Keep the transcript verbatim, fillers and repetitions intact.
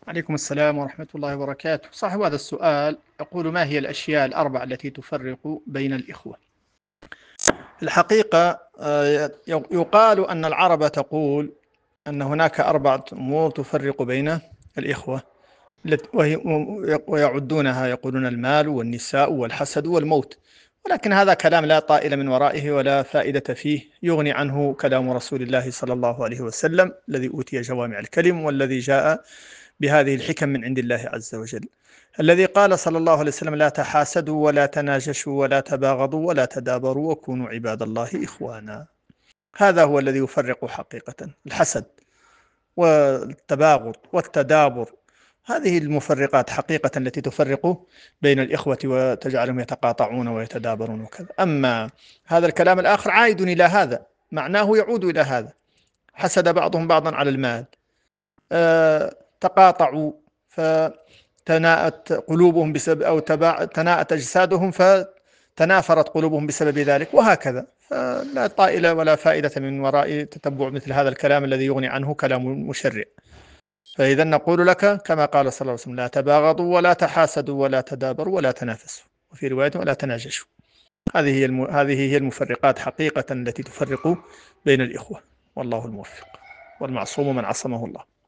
عليكم السلام ورحمة الله وبركاته. صاحب هذا السؤال يقول: ما هي الأشياء الأربع التي تفرق بين الإخوة؟ الحقيقة آه، يقال أن العرب تقول أن هناك أربعة أمور تفرق بين الإخوة، ويعدونها، يقولون: المال والنساء والحسد والموت. ولكن هذا كلام لا طائل من ورائه ولا فائدة فيه، يغني عنه كلام رسول الله صلى الله عليه وسلم الذي أوتي جوامع الكلم، والذي جاء بهذه الحكم من عند الله عز وجل، الذي قال صلى الله عليه وسلم: لا تحاسدوا ولا تناجشوا ولا تباغضوا ولا تدابروا وكونوا عباد الله إخوانا. هذا هو الذي يفرق حقيقة: الحسد والتباغض والتدابر. هذه المفرقات حقيقة التي تفرق بين الإخوة وتجعلهم يتقاطعون ويتدابرون وكذا. أما هذا الكلام الآخر عائد إلى هذا، معناه يعود إلى هذا: حسد بعضهم بعضا على المال، أه تقاطعوا فتناءت قلوبهم بسبب، أو تناءت أجسادهم فتنافرت قلوبهم بسبب ذلك، وهكذا. فلا طائل ولا فائدة من وراء تتبع مثل هذا الكلام الذي يغني عنه كلام مشرع. فإذا نقول لك كما قال صلى الله عليه وسلم: لا تباغضوا ولا تحاسدوا ولا تدابروا ولا تنافسوا، وفي رواية: ولا تناجشوا. هذه هي الم... هذه هي المفرقات حقيقة التي تفرق بين الإخوة، والله الموفق، والمعصوم من عصمه الله.